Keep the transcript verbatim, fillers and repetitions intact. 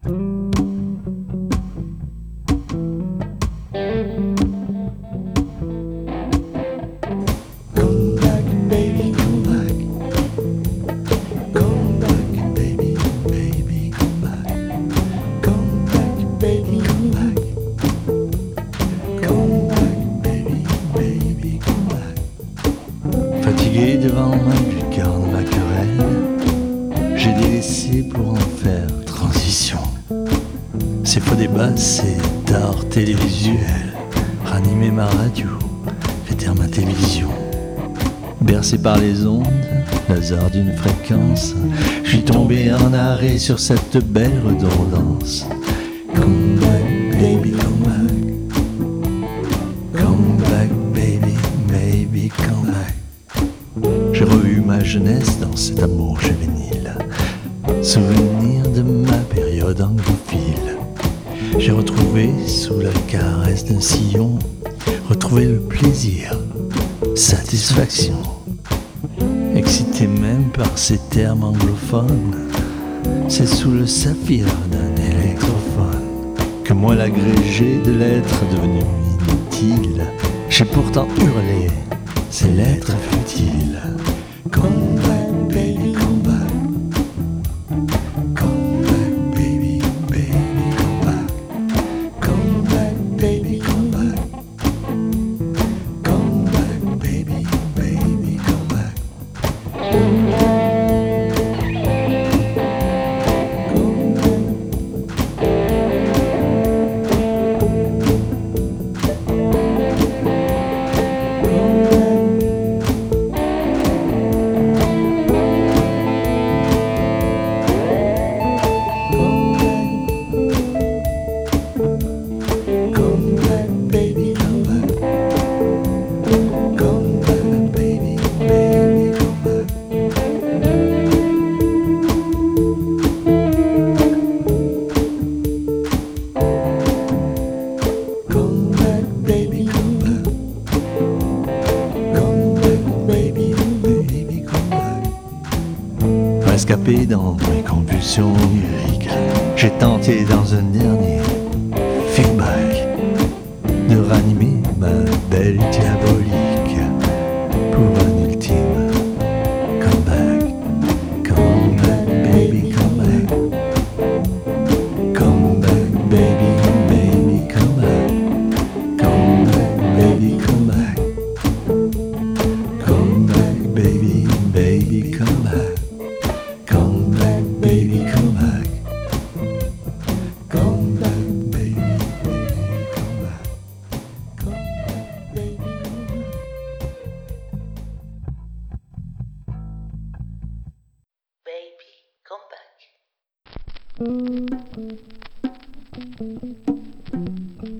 Fatigué devant ma lucarne, ma querelle, j'ai délaissé pour en faire transition. Ces faux débats, c'est art télévisuel, ranimer ma radio, fait taire ma télévision. Bercé par les ondes, hasard d'une fréquence, je suis tombé en arrêt sur cette belle redondance. Come back, baby, come back. Come back, baby, baby, come back. J'ai revu ma jeunesse dans cet amour juvénile, souvenir de ma période anglophile. J'ai retrouvé sous la caresse d'un sillon, retrouvé le plaisir, satisfaction. Excité même par ces termes anglophones, c'est sous le saphir d'un électrophone que moi l'agrégé de l'être devenu inutile, j'ai pourtant hurlé ces lettres futiles. Come back, baby, come back. Come back, baby, baby, come back. Come back, baby, come back. Come back, baby, baby, come back. Escapé dans mes convulsions lyriques, j'ai tenté dans un dernier feedback de ranimer ma belle diabolique pour un ultime comeback. Come back, baby, come back. Come back, baby, baby, come back. Come back, baby, come back. Come back, baby, baby, come back. Come back, baby, come back. Come back, baby, baby, come back. Come back, baby. Baby, come back.